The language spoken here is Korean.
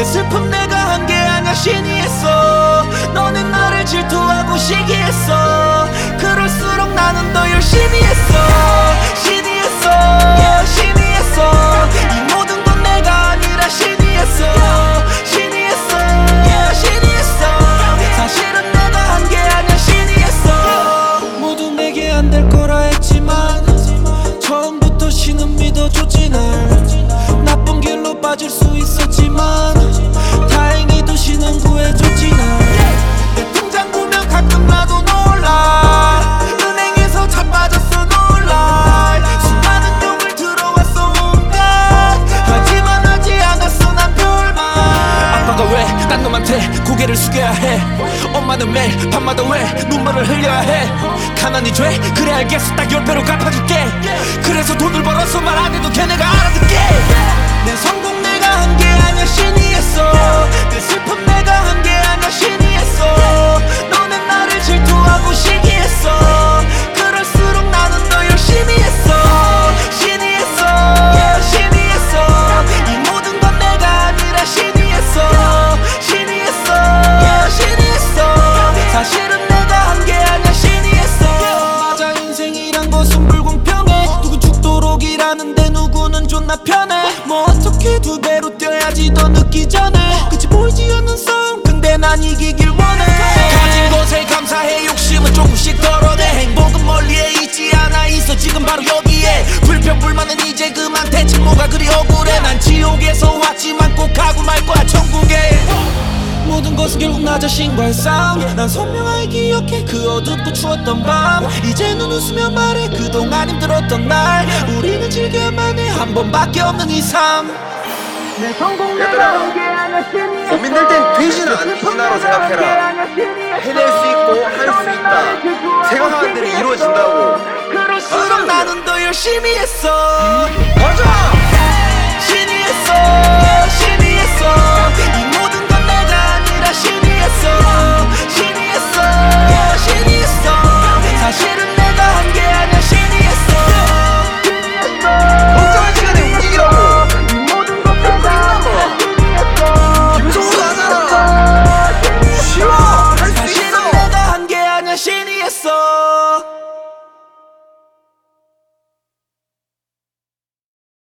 슬픔 내가 한 게 아냐 신이 했어. 너는 나를 질투하고 시기했어. 그럴수록 나는 더 열심히 했어. 신이 했어. 신이 했어. 이 모든 건 내가 아니라 신이 했어. 신이 했어. 신이 했어. 사실은 내가 한 게 아냐 신이 했어. 모두 내게 안 될 거라 했지만 처음부터 신은 믿어줬지 날. 나쁜 길로 빠질 수 있었지만 다행히도 신은 구해줬지 날. 내 통장 보면 가끔 나도 놀라. 은행에서 자빠졌어 놀라. 수많은 용을 들어왔어 온갖. 하지만 하지 않았어 난 별말. 아빠가 왜 딴 놈한테 고개를 숙여야 해. 엄마는 매일 밤마다 왜 눈물을 흘려야 해. 가난이 죄? 그래 알겠어 딱 10배로 갚아줄게. 그래서 돈을 벌어서 말 안 해도 걔네가 알아듣게. 내 성공 내가 한 게 아냐 신이 했어. 내 슬픔 내가 한 게 아냐 신이 했어. 너는 나를 질투하고 시기했어. 그럴수록 나는 더 열심히 했어. 신이 했어. 신이 했어. 이 모든 건 내가 아니라 신이 했어. 신이 했어. 신이 했어. 사실은 내가 한 게 아냐 신이 했어. 맞아 인생이란 것은 불공평해. 누군 죽도록 일하는데 누구는 존나 편해. 뭐 어떻게 두 배로 뛰어야지 더 늦기 전에. 그치 보이지 않는 싸움 근데 난 이기길 원해. 가진 것에 감사해 욕심은 조금씩 덜어내. 행복은 멀리에 있지 않아 있어 지금 바로 여기에. 불평 불만은 이제 그만 대체 뭐가 그리 억울해. 난 지옥에서 왔지만 꼭 가고 말 거야 천국에. 모든 것은 결국 나 자신과의 싸움. 난 선명하게 기억해 그 어둡고 추웠던 밤. 이제는 웃으며 말해 그동안 힘들었던 날. 우리는 즐겨야만 해 한 번밖에 없는 이 삶. 내 성공 내가 한 게 아냐 신이 했어. 고민될 땐 되지는 않구나로 생각해라. 해낼 수 있고 할 수 있다. 생각하는 대로 이루어진다고. 그럴수록 나는 더 열심히 했어. 맞아.